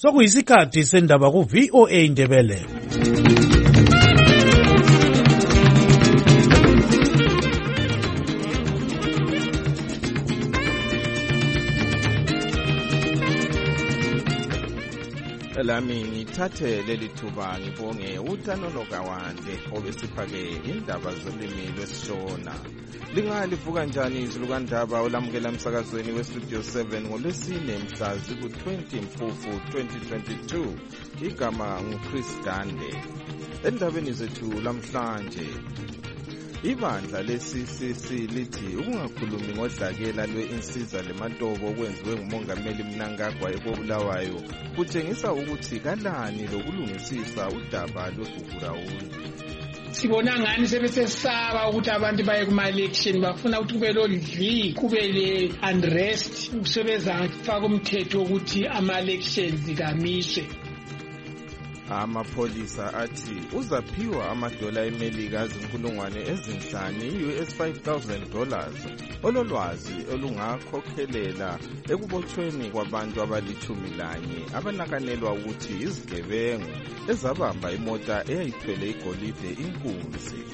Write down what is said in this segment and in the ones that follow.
Sokuyisikhathi sendaba ku VOA Indebele. Lami ngithathe leli thuba ngibonge uTanolo Kawande obesiphake indaba zolimi lwesishona. Lingalivuka njani izilukandaba olamukela emsakazweni weStudio 7 ngolwesine mhla ziku-20 Mfufu 2022. Igama nguChris Gande. Endabeni zethu lamhlanje, ibandla le-CCC lithi ukungakhulumi ngodlakela lwe-insiza leMatobo okwenziwe ngumongameli Mnangagwa eKobulawayo kutshengisa ukuthi kalani lokulungisisa udaba lweGugurawundi. Sibona ngani sebesesaba ukuthi abantu baye kuma-election bafuna ukuthi kube lodli kube le-unrest sebezafaka umthetho ukuthi ama-elections kamiswe. Amapholisa athi uzaphiwa amadola eMelika azinkulungwane ezinhlanu $5,000 ololwazi olungakhokhelela ekubotshweni kwabantu abali-11 abanakanelwa ukuthi izigebengu ezabamba imota eyayithwele igolide inkunzi.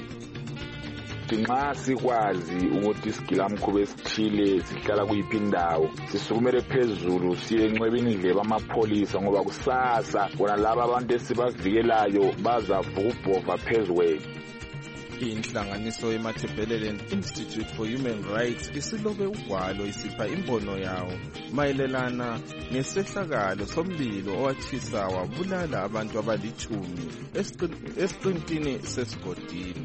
Nxa sikwazi ukuthi isigilamkhuba esithile sihlala kuyiphi indawo sisukumele phezulu siye enxebeni indlebe amapholisa ngoba kusasa bona laba abantu esibavikelayo bazavuka ubhova phezu kwethu. Inhlanganiso yeMatabeleland Institute for Human Rights isilobe ugwalo isipha imbono yawo mayelelana ngesehlakalo somlilo owatshisa wabulala abantu abali-10 esiqintini sesigodini.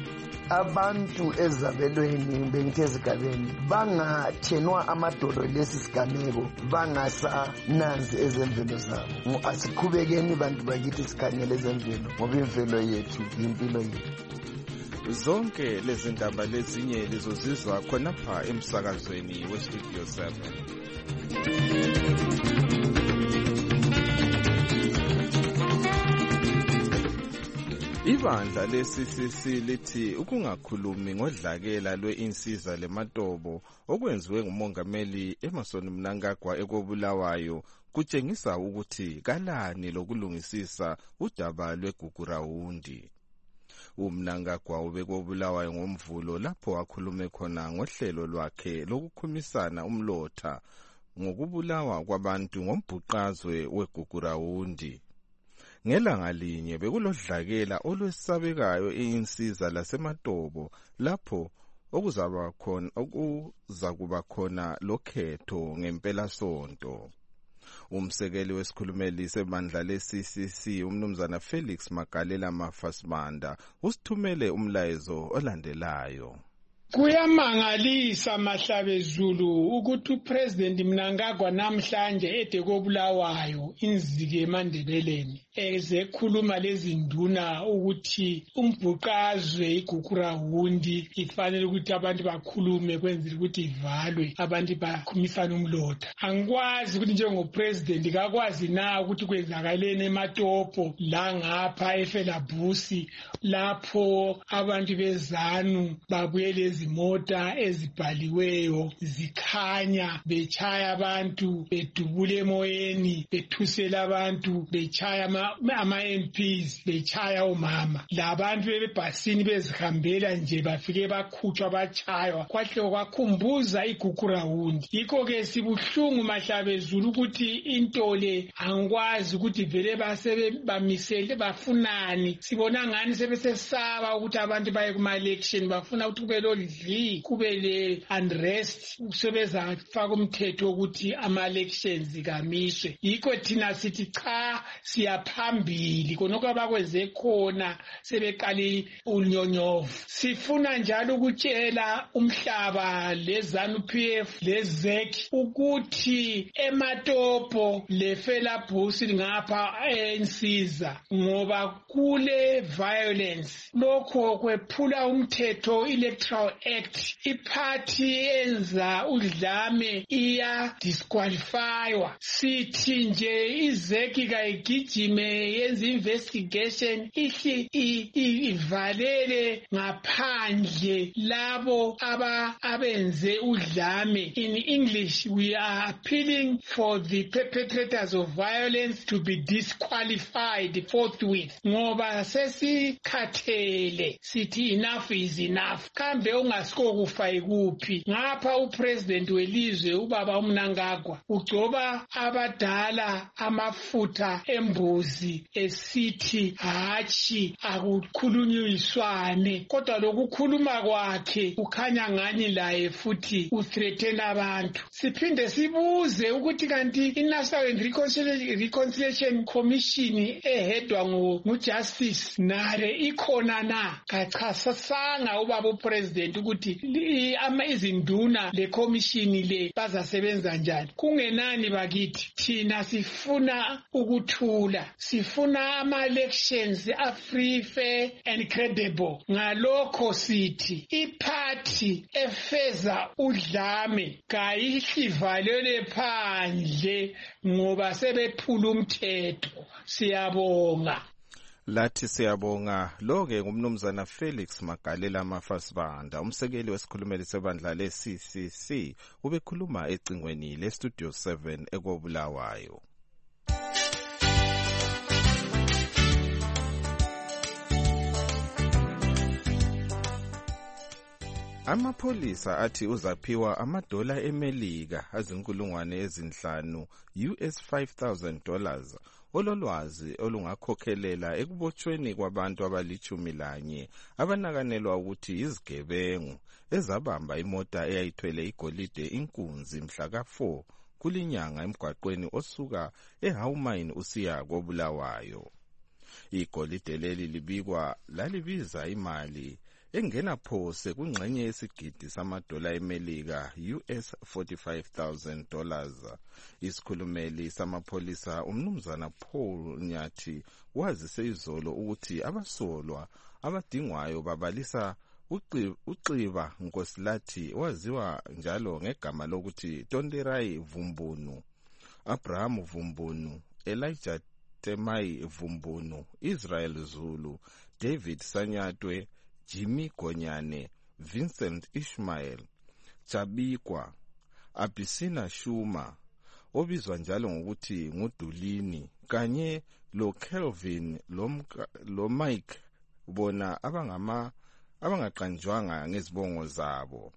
Abantu ezabelweni bengithi ezigabeni bangathenwa amadolo lesi sigameko bangasananzi ezemvelo zabo. Asiqhubekeni bantu bakithi sikhangele ezemvelo ngoba imvelo yethu yimpilo yethu. Zonke lezi ndaba lezinye lizozizwa khonapha emsakazweni weStudio 7. Ibandla le-CCC lithi ukungakhulumi ngodlakela lwe-insiza leMatobo okwenziwe ngumongameli Emmerson Mnangagwa eKobulawayo kutshengisa ukuthi kalani lokulungisisa udaba lweGugurawundi. UMnangagwa ubeKobulawayo ngoMvulo lapho akhulume khona ngohlelo lwakhe lokukhumisana umlotha ngokubulawa kwabantu ngombhuqazwe weGugurawundi. Ngelanga linye bekulodlakela olwesabekayo einsiza laseMatobo lapho okuzakuba khona lokhetho ngempela sonto. Umsekeli wesikhulumeli sebandla le-CCC umnumzana Felix Magalela Mafasmanda usithumele umlayezo olandelayo. Kuyamangalisa Mahlabezulu ukuthi uPresident Mnangagwa namhlanje eDekobulawayo inzike eMandebeleni ezekhuluma lezinduna ukuthi umbhuqazwe iGugurawundi ifanele ukuthi abantu bakhulume kwenzela ukuthi ivalwe abantu bakhumisana umlotha. Angikwazi ukuthi njengopresident kakwazi na ukuthi kwenzakaleni eMatopo la ngapha eFelabusi lapho abantu bezanu babuyele izimota ezibhaliweyo zikhanya bechaya abantu bedubula emoyeni bethusela abantu bechaya ama-MPs bechaya omama labantu bebhasini bezihambela nje bafike bakhutshwa bachaywa kwahle kwakhumbuza iGugurawundi. Yikho-ke sibuhlungu Mahlabezulu ukuthi into le angikwazi ukuthi vele bamisele bafunani. Sibona ngani sebesesaba ukuthi abantu baye kuma-election bafuna ukuthi kube lodli kube le-unrest sebezafaka umthetho ukuthi ama-elections kamiswe. Yikho thina sithi cha siyaphambili konke abakwenze khona sebeqale unyonyovu. Sifuna njalo ukutshela umhlaba leZANU-PF leZEC ukuthi eMatopo leFelabusi ngapha ensiza ngoba kule violence lokho kwephula umthetho Electoral Act iphathi enza udlame iya disqualifywa sithi nje izeki kayigijime yenza investigation ihle ivalele ngaphandle labo abenze udlame. In English, we are appealing for the perpetrators of violence to be disqualified forthwith. Ngoba sesikhathele sithi enough is enough. Kambe ungasiko kufa ikuphi. Ngapha upresident welizwe ubaba uMnangagwa ugcoba abadala amafutha embuzi esithi hachi akukhulunyiswane. Kodwa lokukhuluma kwakhe ukhanya ngani laye futhi uthreaten abantu. Siphinde sibuze ukuthi kanti iNational and Reconciliation Commission ehedwa nguJustice Nare ikhona na? Kachasasanga ubaba upresident ukuthi izinduna le commission le bazasebenza njani. Kungenani bakithi thina sifuna ukuthula, sifuna ama-elections a-free, fair and credible. Ngalokho sithi iphathi efeza udlame kayihlivalele phandle ngoba sebephula umthetho. Siyabonga. Lathi siyabonga. Lo-ke ngumnumzana Felix Magalela Mafasibanda, umsekeli wesikhulumeli sebandla le-CCC, ubekhuluma ecingweni le-Studio 7 eKobulawayo. Amapholisa athi uzaphiwa amadola eMelika azinkulungwane ezinhlanu $5,000 ololwazi olungakhokhelela ekubotshweni kwabantu abali-11 abanakanelwa ukuthi izigebengu ezabamba imota eyayithwele igolide inkunzi mhla ka-4 kulinyanga emgwaqweni osuka eHaumain usiya koBulawayo. Igolide leli libikwa lalibiza imali engena phose kungxenye yesigidi samadola eMelika $45,000. Isikhulumeli samapholisa umnumzana Paul Nyathi wazise izolo ukuthi abasolwa abadingwayo babalisa uXiba Nkosilathi waziwa njalo ngegama lokuthi Tonderai Vumbunu, Abraham Vumbunu, Elijah Temai Vumbunu, Israel Zulu, David Sanyatwe, Jimmy Gonyane, Vincent Ishmael, Chabikwa, Abisina Shuma, obizwa njalo ngokuthi ngudulini, kanye lo Kelvin lo Mike bona abangaqanjwanga ngezibongo zabo.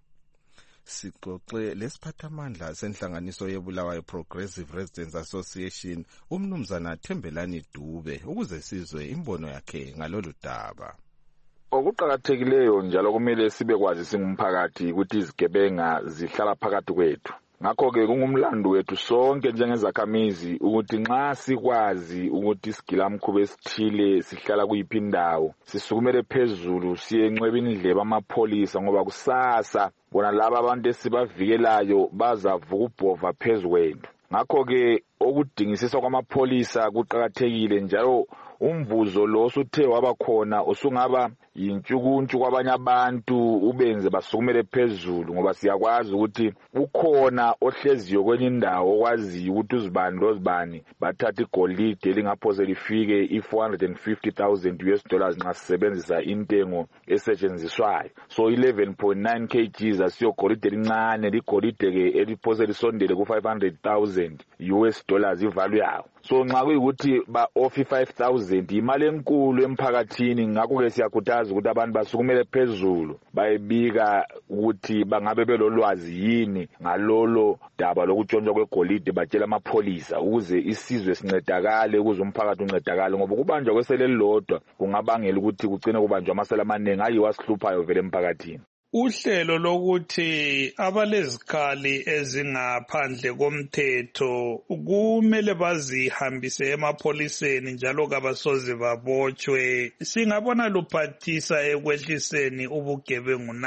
Sixoxe lesiphathamandla senhlanganiso yeBulawayo Progressive Residents Association umnumzana Thembelani Dube ukuze sizwe imbono yakhe ngalolu daba. Okuqhakathekileyo njalo kumele sibekwazi singumphakathi ukuthi izigebenga zihlala phakathi kwethu. Ngakho-ke kungumlando wethu sonke njengezakhamizi ukuthi nxa sikwazi ukuthi isigilamkhuba esithile sihlala kuyiphi indawo sisukumele phezulu siye enxebeni indlebe amapholisa ngoba kusasa bona laba abantu esibavikelayo bazavuka ubhova phezu kwethu. Ngakho-ke okudingisiswa kwamapholisa kuqhakathekile njalo umvuzo lo osuthe wabakhona usungaba yintshukuntshu kwabanye abantu ubenze basukumele phezulu ngoba siyakwazi ukuthi ukhona ohleziyo kwenye indawo okwaziyo ukuthi uzibani lozibani bathatha igolide elingaphose lifike $450,000 nxa sisebenzisa intengo esetshenziswayo. So 11.9 kgs asiyogolide elincane, ligolide ke eliphose lisondele ku$500,000 ivalue yawo. So nxa kuyikuthi ba-offer 5,000 imali enkulu emphakathini, ngakho-ke siyakhuthaza ukuthi abantu basukumele phezulu bayebika ukuthi bangabe belolwazi yini ngalolo daba lokutshontshwa kwegolide, batshela amapholisa ukuze isizwe sincedakale, ukuze umphakathi uncedakale, ngoba ukubanjwa kwesele elilodwa kungabangela ukuthi kugcine kubanjwa amasela amaningi ayiwo asihluphayo vele emphakathini. Uhlelo lokuthi abalezikhali ezingaphandle komthetho kumele bazihambise emapholiseni njalo kabasoze babotshwe, singabona luphathisa ekwehliseni ubugebengu na?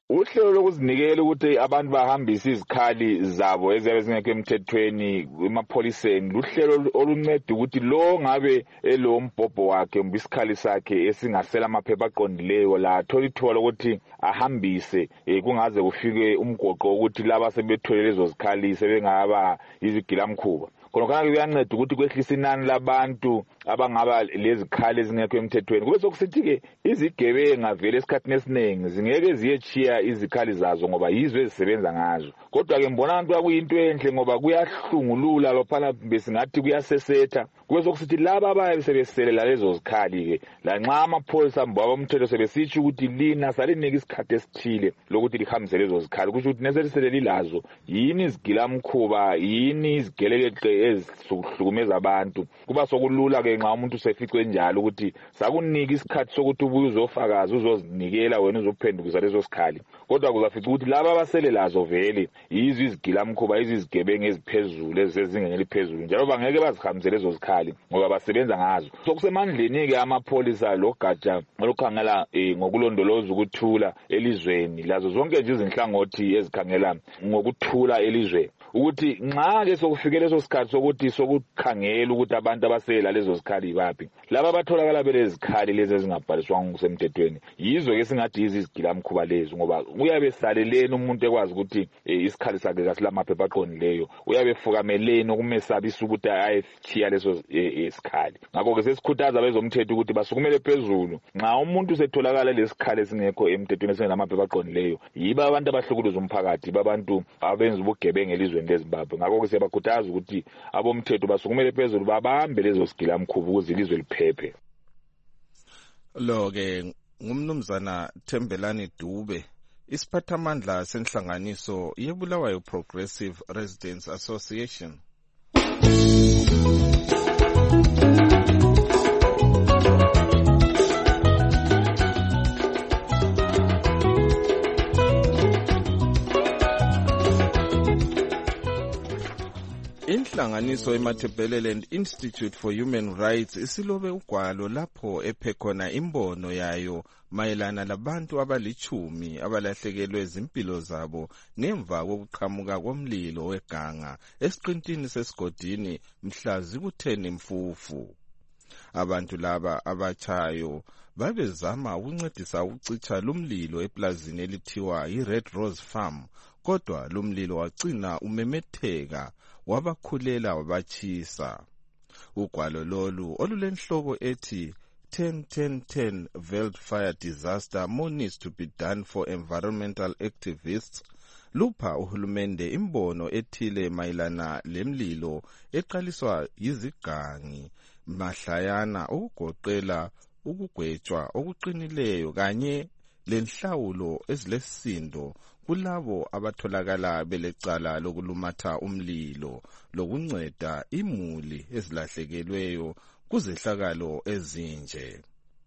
uhlelo lokuzinikela ukuthi abantu bahambise izikhali zabo eziyabe zingekho emthethweni emapholiseni luhlelo olunceda ukuthi lo ngabe elo mbhobho wakhe isikhali sakhe esingasela amaphepha aqondileyo la athola ithuba lokuthi ahambise kungaze kufike umgoqo ukuthi laba sebethole lezo zikhali sebengaba izigilamkhuba khona kuyanceda ukuthi kwehlisa inani labantu abangaba lezikhali ezingekho emthethweni kube sokusithi-ke izigebenga vele esikhathini esiningi zingeke ziyechiya izikhali zazo ngoba yizo ezisebenza ngazo kodwa-ke mbona abantu kuyinto enhle ngoba kuyahlungulula lophana besingathi kuyasesetha kube sokusithi laba abayabe sebeselela lezo zikhali-ke lanxa amapholisa abomthetho sebesitsho ukuthi lina salinika isikhathi esithile lokuthi lihambise lezo zikhali kusho ukuthi neseliseleli lazo yini izigilamkhuba yini izigelekeqe ezihlukumeza abantu kuba sokulula-ke nxa umuntu seficwe njalo ukuthi sakunika isikhathi sokuthi ubuye uzofakaza uzozinikela wena uzophendukisa lezo sikhali kodwa kuzafica ukuthi laba abasele lazo vele yizo izigilamkhuba izigebenga eziphezulu ezisezingeni eliphezulu njalo bangeke bazihambise lezo zikhali ngoba basebenza ngazo sokusemandleni-ke amapholisa logatsha olukhangela ngokulondoloza ukuthula elizweni lazo zonke nje izinhlangothi ezikhangela ngokuthula elizweni ukuthi nxa-ke sokufike leso sikhathi sokuthi sokukhangela ukuthi abantu abasela lezo zikhali baphi laba abatholakala belezikhali lezi ezingabhaliswanga ngokusemthethweni yizo-ke singathi yizo izigilamkhuba lezi ngoba uyabe esaleleni umuntu ekwazi ukuthi isikhali sakhe kasilamaphepha aqondileyo uyabe efukameleni okumesabisa ukuthi ayechiya leso isikhali ngakho-ke sesikhuthaza bezomthetho ukuthi basukumele phezulu nxa umuntu setholakala lesikhali esingekho emthethweni esingelamaphepha aqondileyo yibo abantu abahlukuluza umphakathi yibo abantu abenza ubugebenga elizweni leZimbabwe ngakho-ke siyabakhuthaza ukuthi abomthetho basukumele phezulu babambe lezo sigilamkhuba ukuze ilizwe liphephe. Lo-ke ngumnumzana Thembelani Dube isiphathamandla senhlanganiso yeBulawayo Progressive Residents Association. Inhlanganiso eMatabeleland Institute for Human Rights isilobe ugwalo lapho ephekhona imbono yayo mayelana labantu abalichumi abalahlekelwe izimpilo zabo ngemva kokuqhamuka komlilo weganga esiqintini sesigodini mhla ziku-10 Mfufu. Abantu laba abachayo babezama ukuncedisa ukucitsha lumlilo eplazini elithiwa iRed Rose Farm kodwa lumlilo wagcina umemetheka wabakhulela wabachisa. Ugwalo lolu olulenhloko ethi 10-10-10 Wildfire Disaster More Needs to be Done for Environmental Activists lupha uhulumende imbono ethile mayelana lemlilo eqaliswa yizigangi mahlayana ukugoqela ukugwetshwa okuqinileyo kanye lenhlawulo ezilesindo kulabo abatholakala belecala lokulumatha umlilo lokunceda imuli ezilahlekelweyo kuzehlakalo ezinje.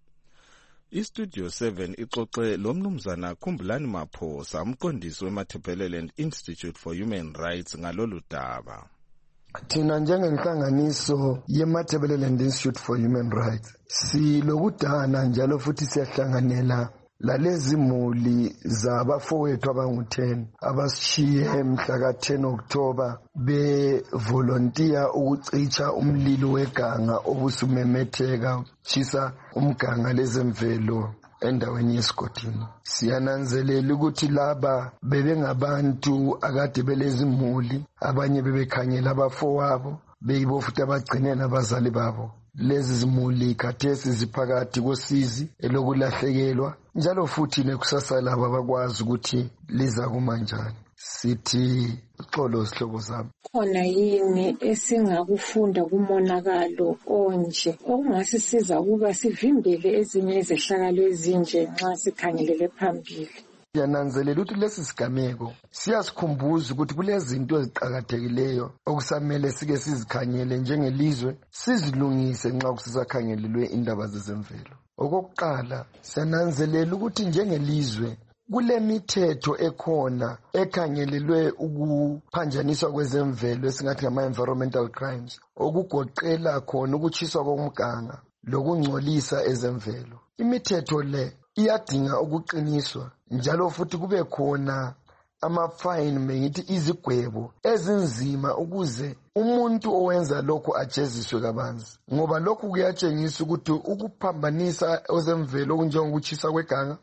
iStudio 7 ixoxe lomnumzana Khumbulani Maphosa umqondisi weMatabeleland Institute for Human Rights ngalolu daba. Thina njengenhlanganiso yeMatabeleland Institute for Human Rights silokudana njalo futhi siyahlanganela lalezi muli zabafowethu abangu-10 abasishiye mhla ka-10 October bevolontiya ukucitsha umlilo weganga obusumemetheka ukuchisa umganga lezemvelo endaweni yesigodini. Siyananzelela ukuthi laba bebengabantu akade belezimuli abanye bebekhangela abafowabo beyibo futhi abagcine nabazali babo. Lezi zimuli khathesi ziphakathi kosizi elokulahlekelwa njalo futhi nekusasa laba bakwazi ukuthi liza kumanjani. Sithi xolo sihlobo zami, khona yini esingakufunda kumonakalo onje okungasisiza ukuba sivimbele ezinye izehlakalo ezinje nxa sikhangelele phambili? Siyananzelela ukuthi lesi sigameko siyasikhumbuza ukuthi kulezinto eziqakathekileyo okusamele sike sizikhangele njengelizwe sizilungise nxa kusisakhangelelwe indaba zezemvelo. Okokuqala siyananzelela ukuthi njengelizwe kulemithetho ekhona ekhangelelwe ukuphanjaniswa kwezemvelo esingathi ngama-environmental crimes okugoqela khona ukuchiswa komganga lokungcolisa ezemvelo. Imithetho le iyadinga ukuqiniswa njalo futhi kube khona ama-fine mengithi izigwebo ezinzima ukuze umuntu owenza lokho ajeziswe kabanzi, ngoba lokhu kuyatshengisa ukuthi ukuphambanisa ezemvelo okunjengokutshisa kweganga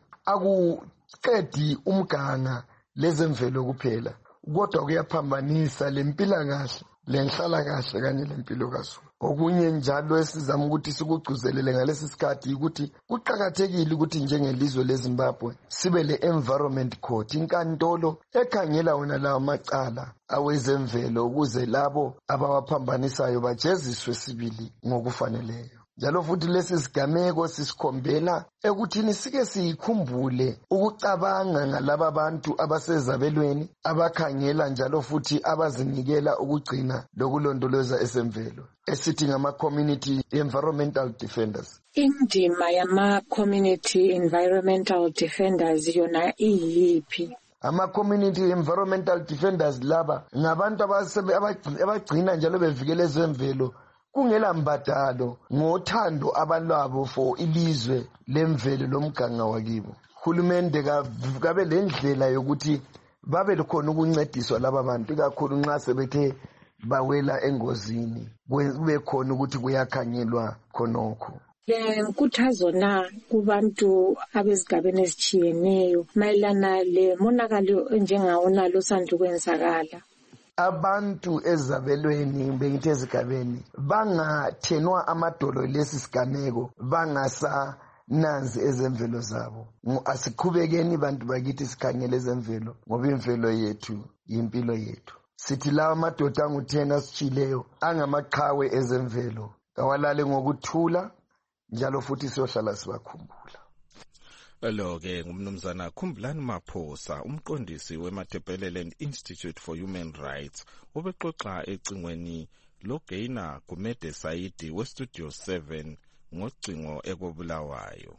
akuqedi umganga lezemvelo kuphela, kodwa kuyaphambanisa lempilakahle lenhlalakahle kanye lempilo kaZulu. Okunye njalo esizama ukuthi sikugcuzelele ngalesi sikhathi ukuthi kuqakathekile ukuthi njengelizwe leZimbabwe sibe le-environment court, inkantolo ekhangela wona lawo macala awezemvelo ukuze labo abawaphambanisayo bajeziswe sibili ngokufaneleyo. Njalo futhi lesi sigameko sisikhombela ekuthini sike siyikhumbule ukucabanga ngalaba bantu abasezabelweni abakhangela njalo futhi abazinikela ukugcina lokulondoloza esemvelo esithi ngama-community environmental defenders. Indima yama-community environmental defenders yona iyiphi? Ama-community environmental defenders laba ngabantu abagcina njalo bevikela ezemvelo kungela mbadalo ngothando abalwabo for ilizwe lemvelo lomganga wakibo. Hulumende kabe lendlela yokuthi babe khona ukuncediswa laba bantu kakhulu nxa sebethe bawela engozini, kube khona ukuthi kuyakhangelwa khonokho. Le nkuthazo na kubantu abezigabeni ezitshiyeneyo mayelana le monakalo njengawona losandu kwenzakala. Abantu ezabelweni bengithi ezigabeni bangathenwa amadolo lesi sigameko bangasananzi ezemvelo zabo. Asiqhubekeni bantu bakithi sikhangele ezemvelo ngoba imvelo yethu yimpilo yethu. Sithi lawa amadoda angu-10 asitshileyo angamaqhawe ezemvelo kawalale ngokuthula njalo futhi siyohlala sibakhumbula. Lo-ke ngumnumzana Khumbulani Maphosa, umqondisi weMatabeleland Institute for Human Rights, ubexoxa ecingweni loGeina Gumede Saidi weStudio 7 ngocingo ekobulawayo.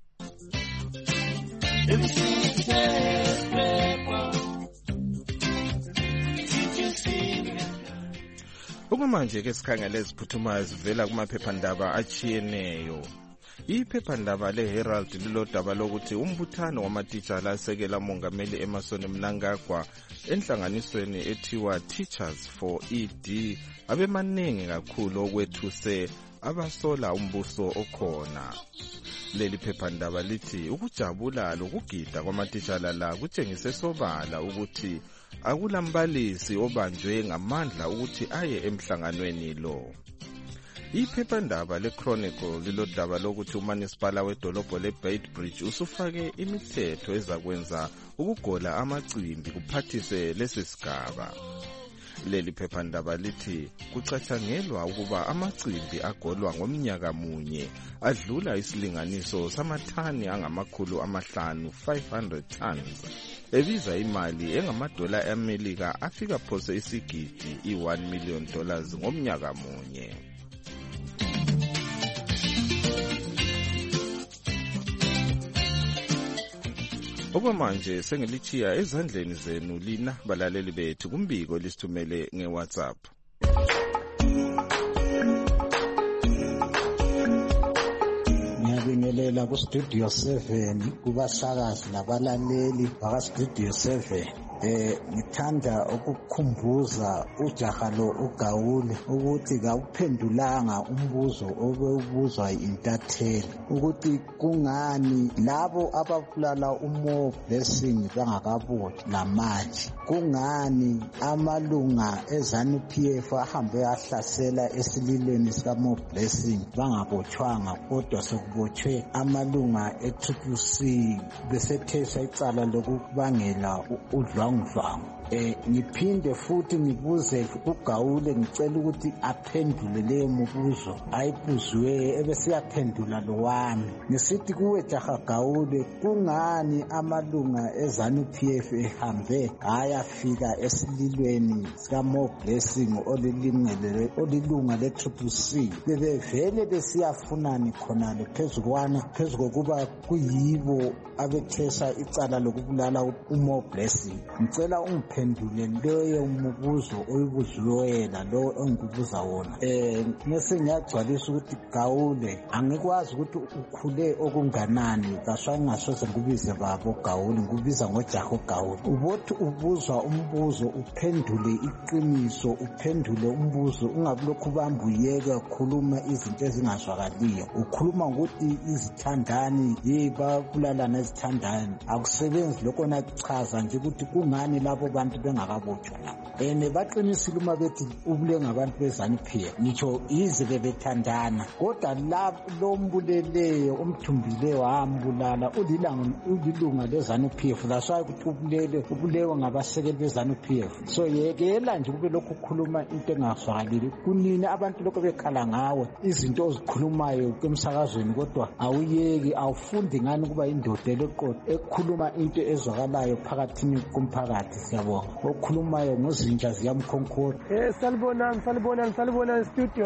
Okwamanje ke sikhangele iziphuthumayo zivela kumaphephandaba achiyeneyo. Iphephandaba leHerald lilodaba lokuthi umbuthano wamatitshala asekela mongameli Emmerson Mnangagwa enhlanganisweni ethiwa Teachers for ED abemaningi kakhulu okwethuse abasola umbuso okhona. Leli phephandaba lithi ukujabula lokugida kwamatitshala la kutshengise sobala ukuthi akulambalisi obanjwe ngamandla ukuthi aye emhlanganweni lo. Iphephandaba leChronicle lilodaba lokuthi uManisipala wedolobho leBeitbridge usufake imithetho ezakwenza ukugola amacimbi kuphathise lesi sigaba. Leli phephandaba lithi kucathangelwa ukuba amacimbi agolwa ngomnyaka munye adlula isilinganiso samathani angamakhulu amahlanu 500 tons, ebiza imali engamadola eMelika afika phose isigidi $1 million ngomnyaka munye. Okwamanje sengilichiya ezandleni zenu lina balaleli bethu kumbiko lisithumele ngeWhatsApp. Ngiyabingelela kuStudio 7 kubasakazi nabalaleli bakaStudio 7. Ngithanda ukukhumbuza ujaha lo uGawule ukuthi kawuphendulanga umbuzo obewubuzwa intatheli ukuthi kungani labo ababulala uMo Blessing bangakabotshwa namanje, kungani amalunga eZANU-PF ahambe ahlasela esililweni sikaMo Blessing bangabotshwanga kodwa sekubotshwe amalunga eCCC besethesa icala lokubangela udlwa Ngiphinde futhi ngibuze uGawule ngicela ukuthi aphendule leyo mibuzo ayibuziwe ebesiyaphendula lo wami. Ngisithi kuwe jaha Gawule, kungani amalunga eZANU-PF ehambe ayafika esililweni sikaMo Blessing olilunga leCCC bebevele besiyafunani khonale phezu kokuba kuyibo abethesa icala lokubulala uMo Blessing? Ngicela ungiphendule uphendule leyo umbuzo oyibuziwe wena lo engikubuza wona. Mase ngiyagcwalisa ukuthi Gawule angikwazi ukuthi ukhule okunganani kasha ngasoze ngikubize babo Gawule ngikubiza ngoJago Gawule. Ubothi ubuzwa umbuzo uphendule iqiniso uphendule umbuzo ungabi lokhu bamba uyeke ukhuluma izinto ezingazwakaliyo. Ukhuluma ukuthi izithandani babulalana izithandani akusebenzi lokho nakuchaza nje ukuthi kungani labo bantu bengakabotshwa lapho. Baqinisile uma bethi ubule ngabantu beZANU-PF ngitsho ize bethandana kodwa lo mbuleleyo umthumbileyo wambulala ulilunga leZANU-PF laswaye ukuthi ubulewe ngabasekeli beZANU-PF. So yekela nje kube lokhu ukukhuluma into engazwakalile kunini abantu lokho bekhala ngawe izinto ozikhulumayo emsakazweni kodwa awuyeki awufundi ngani kuba indoda leqotho ekhuluma into ezwakalayo phakathini komphakathi. Siyabonga okhulumayo ngozinja ziyamkhonkora. Salibona Studio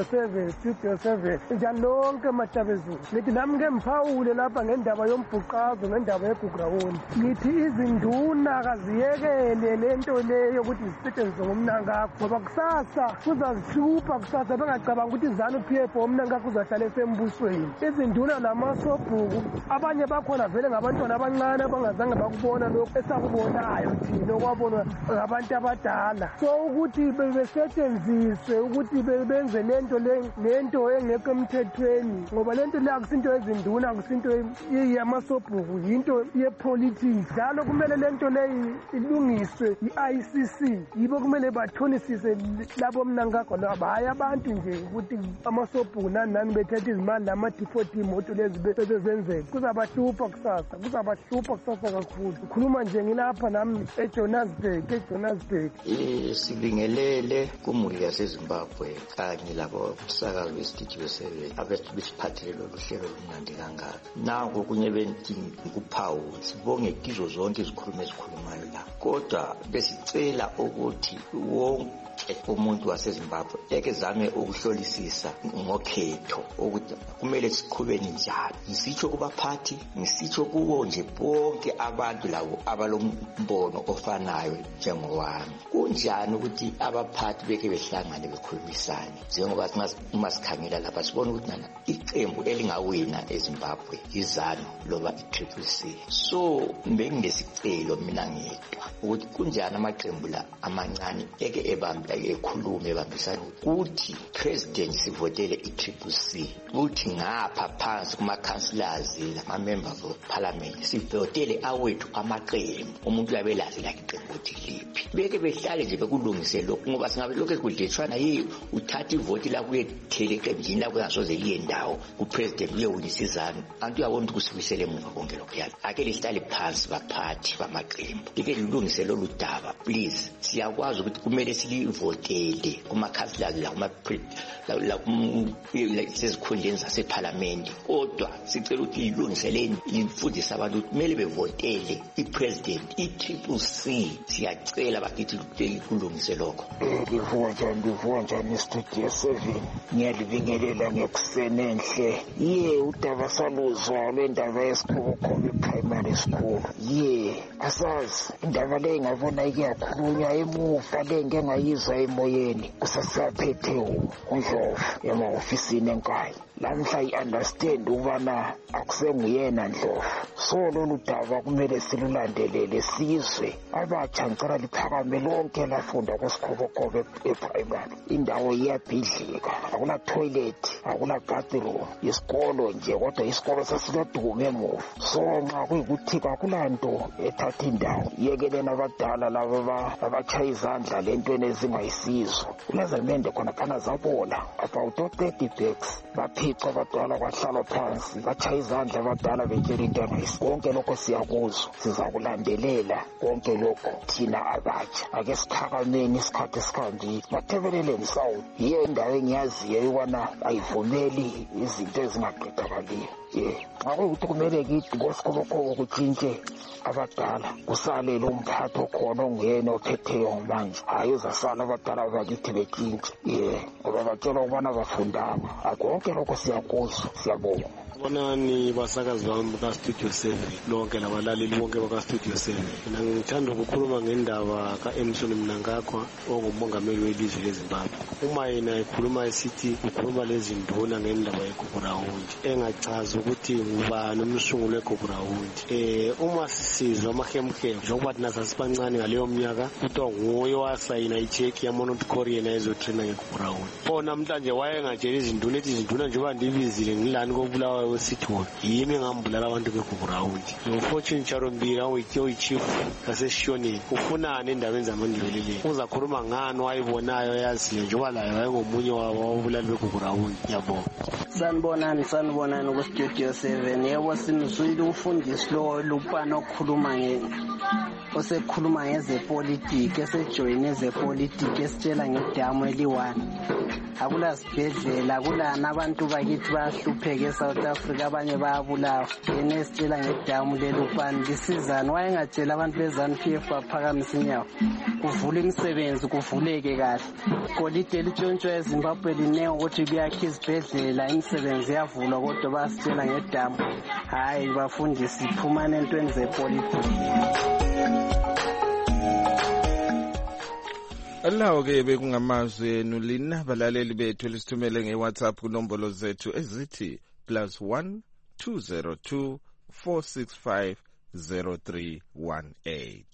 7 njalo lonke Matabezulu. Ngithi nami ngemphawule lapha ngendaba yombhuqazo ngendaba yeGugrawoni. Ngithi izinduna kaziyekele lento leyo ukuthi zisetshenziswe ngomnankakho ngoba kusasa kuzazihlupha kusasa bengacabanga ukuthi iZANU-PF omnankakho uzahlala esembusweni. Izinduna namasobhuku abanye bakhona vele ngabantwana abancane abangazange bakubona lokho esakubonayo thina okwabonwa ngabantu abadala. So ukuthi besetshenziswe ukuthi benze lento engekho emthethweni ngoba lento le akusinto ezinduna akusinto yamasobhuku yinto yepolitics. Njalo kumele lento le ilungiswe i-ICC yibo kumele bathonisise labo mnankakho labo hayi abantu nje ukuthi amasobhuku nani bethetha izimali nama-deport imoto lezi bezenzeka. Kuzabahlupha kusasa kakhulu. Ukhuluma nje ngilapha nami eJohannesburg. Sibingelele kumuli yaseZimbabwe kanye labo kusakazi beStudio 7 abethi besiphathele lolu hlelo lumnandi kangaka. Nango kunye benti kuphawu sibonge kizo zonke izikhulumayo la. Kodwa besicela ukuthi wonke umuntu waseZimbabwe ekezame ukuhlolisisa ngokhetho ukuthi kumele siqhubeni njani. Ngisitsho kubaphathi ngisitsho kuwo nje bonke abantu labo abalombono ofanayo njengowami. Kunjani ukuthi abaphathi beke behlangane bekhulumisane njengoba uma sikhangela lapha sibona ukuthi nana iqembu elingawina eZimbabwe iZANU loba iCCC. So benginesicelo mina ngedwa ukuthi kunjani amaqembu la amancane eke ekhulume ebambisana ukuthi president sivotele iCCC ukuthi ngapha phansi kuma-councillors lama-members of parliament sivotele awethu amaqembu umuntu uyabelazi la iqembu ukuthi liphi beke behlale nje bekulungise lokhu ngoba singabe lokhu ekudletshwana uthatha ivoti la kuyethele eqembini la kungasoze liye ndawo kupresident uyewinisa iZANU antu uyabona ukuthi kusibuyisele emuva konke lokhu yalo ake lihlale phansi baphathi bamaqembu ike lilungise lolu daba please. Siyakwazi ukuthi kumele silivotele kuma-councillors sezikhundleni zasephalamende kodwa sicela ukuthi lilungiseleni lifundise abantu ukuthi kumele bevotele ipresident iCCC. Siyacela bakithi kulungise lokho. Ndivuka njani iStudio 7 ngiyalibingelela ngekuseni enhle udaba saluzwa lwendaba yesikhobokholo eprimary school asazi indaba le ngabona iyakhulunywa emuva le ngengayizwa emoyeni kusasaphethe uNdlovu ema-ofisini eNkayi. Lamhla i-understand ukubana akusenguyena Ndlovu. So lolu daba kumele silulandelele sizwe abatsha ngicela liphakame lonke lafunda kwesikhobokobo eprimary. Indawo iyabhidlika akula toilet akula bathroom isikolo nje kodwa isikolo sasilodumo emuva. So nxa kuyikuthi akulanto ethatha indawo yekeleni abadala laba abachaya izandla lentweni ezingayisizo kulezimende khona phana zabola about 30 bags baphica abadala kwahlala phansi bachaya izandla abadala betshela into konke lokho siyakuzwa sizakulandelela konke lokho thina abatsha ake siphakameni isikhathi esikhambile Mathebeleleni South yiyo indawo engiyaziyo ukubana ayivumeli izinto ezingaqedakaliyo. Xa kuyikuthi kumele kithi ngosikhobokobo kutshintshe abadala kusale lo mphathi okhona onguyena ophetheyo manje hayi uzasala abadala bakithi betshintshe ngoba batshela ukubana bafundanga akonke lokho siyakuzwa. Siyabonga. Bonani basakazi bami ka-Studio 7 lonke labalaleli bonke baka-Studio 7. Mina ngithanda ukukhuluma ngendaba ka-Emson Mnangagwa ongumongameli welizwe leZimbabwe. Uma yena ekhuluma esithi ukhuluma lezi nduna ngendaba yeGugurawundi engachazi ukuthi ngubani umsunguli weGugurawundi. Uma sisizwa amahemhem njengoba thina sasibancane ngaleyo mnyaka kuthiwa nguye wasayina icheki yaMount Korea ezotrena ngeGugurawundi. Bona mhlanje wayengatshela izinduna ethi izinduna njengoba ndibizile ngilani kobulawa wesithole yimi ngambulala abantu beGugurawundi. Unfortunately Charombira oyichief kaseshonini ufunani endabeni zamandlelele uzakhuluma ngani wayibonayo yazi njengoba layo wayengomunye wabulali beGugurawundi. Yabonga. Sanibonani ku-Studio 7. Yebo simzwile umfundisi lo Lupana osekhuluma ngezepolitiki esejoyine ezepolitiki esitshela ngedamu eliwani. Akula sibhedlela akulana abantu bakithi bayahlupheka eSouth Africa abanye bayabulawa. Yena esitshela ngedamu leLupana lisizani wayengatshela abantu beZANU-PF baphakamisa inyawo kuvula imisebenzi kuvuleke kahle. Golide elitshontshwa eZimbabwe linenge ukuthi kuyakha izibhedlela imisebenzi yavulwa kodwa basitshela ngedamu. Hayi bafundisi phumane entweni zepolitiki. Alawo ke bekungamazwi enu lina balaleli bethu lisithumele ngeWhatsApp kunombolo zethu ezithi +1 202 465 0318.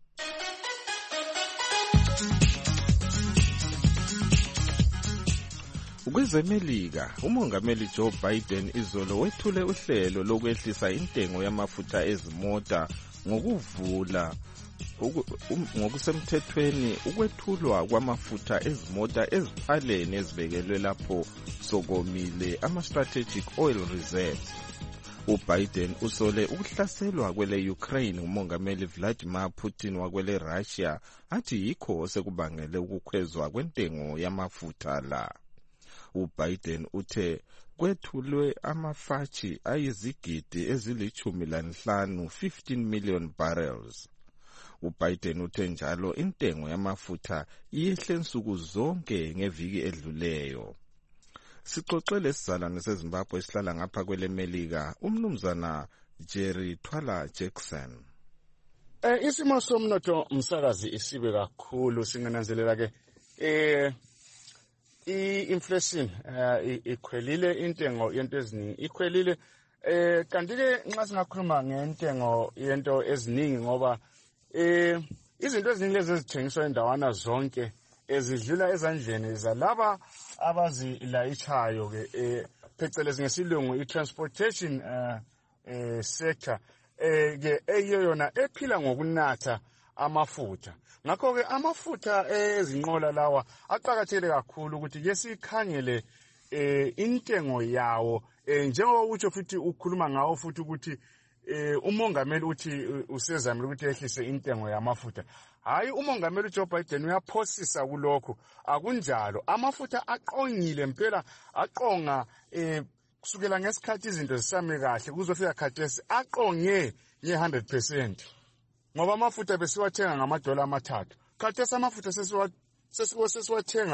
Kwezemelika, umongameli Joe Biden izolo wethule uhlelo lokwehlisa intengo yamafutha ezimota ngokuvula ngokusemthethweni ukwethulwa kwamafutha ezimota eziphaleni ezibekelwe lapho sokomile ama-strategic oil reserves. uBiden usole ukuhlaselwa kwele Ukraine umongameli Vladimir Putin wakwele Russia athi yikho sekubangele ukukhwezwa kwentengo yamafutha la. uBiden uthe kwethulwe amafashi ayizigidi ezili-15 15 million barrels. uBiden uthe njalo intengo yamafutha iyehle nsuku zonke ngeviki edluleyo. Sixoxele sizalwane seZimbabwe esihlala ngapha kwele Melika umnumzana Jerry Twala Jackson. Isimo somnotho umsakazi isibe kakhulu singananzelela ke i-inflation ikhwelile intengo yento eziningi ikhwelile kanti ke nxa singakhuluma ngentengo yento eziningi ngoba izinto eziningi lezi ezithengiswa endawana zonke ezidlula ezandleni zalaba abazilayitshayo ke phecelezi ngesilungu i-transportation sector ke eyiyo yona ephila ngokunatha amafutha. Ngakho ke amafutha ezinqola lawa aqhakatheke kakhulu ukuthi ke sikhangele intengo yawo njengoba uthi futhi ukhuluma ngawo futhi ukuthi umongameli uthi usezamile ukuthi ehlise intengo yamafutha. Hayi umongameli Joe Biden uyaphosisa kulokho akunjalo. Amafutha aqongile impela aqonga kusukela ngesikhathi izinto zisame kahle kuzofika khathesi aqonge ye100%. Ngoba amafutha besiwathenga ngamadola $3. Khathesi amafutha sesiwathenga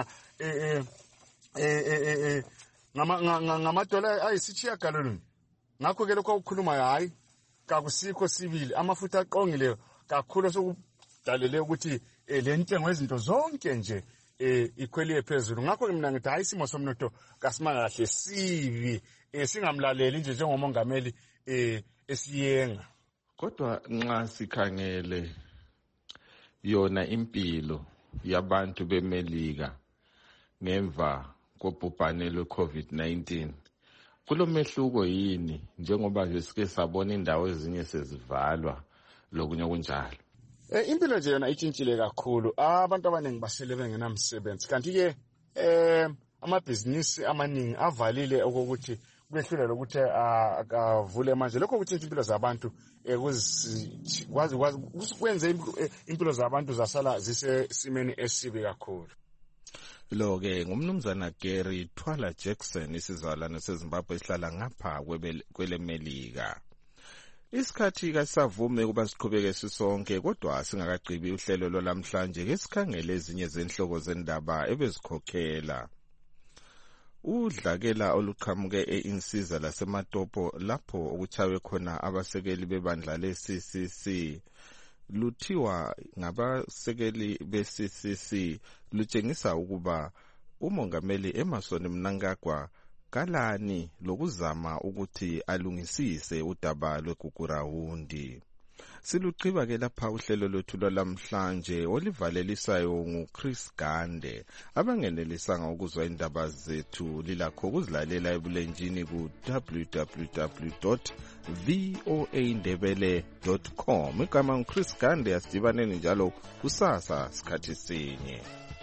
ngamadola ayisitshiyagalolunye. Ngakho ke lokho ukukhuluma hayi kakusikho sibili amafutha aqongile kakhulu sokudalele ukuthi le ntengo ezinto zonke nje ikhweliye phezulu. Ngakho ke mina ngithi hayi isimo somnotho kasimanga kahle sibi singamlaleli nje njengomongameli esiyenga. Kodwa nxa sikhangele yona impilo yabantu beMelika ngemva kobhubhane lwe-COVID-19 kulomehluko yini njengoba nje sike sabona indawo ezinye sezivalwa lokunye kunjalo? Impilo nje yona itshintshile kakhulu. Abantu abaningi basele bengenamsebenzi kanti ke amabhizinisi amaningi avalile okokuthi kwehlula lokuthi akavule manje. Lokho kuthinta impilo zabantu kwenze impilo zabantu zasala zisesimeni esibi kakhulu. Lo ke ngumnumzana Gary Twala Jackson isizalwane seZimbabwe esihlala ngapha kwele Melika. Isikhathi kasavume kuba siqhubeke sisonke kodwa singakagqibi uhlelo lwalamhlanje ke sikhangele ezinye zenhloko zendaba ebezikhokhela. udlakela oluqhamuke e-Insiza laseMatopo lapho okuchawe khona abasekeli bebandla le-CCC luthiwa ngabasekeli be-CCC lutshengisa ukuba umongameli Emmerson Mnangagwa kalani lokuzama ukuthi alungisise udaba lweGugurahundi. Siluqiba ke lapha uhlelo lwethu lwalamhlanje olivalelisayo nguChris Gande. Abangenelisanga ukuzwa indaba zethu lilakho ukuzilalela ebulenjini ku www.voaindebele.com. Igama nguChris Gande, asidibaneni njalo kusasa sikhathi sinye.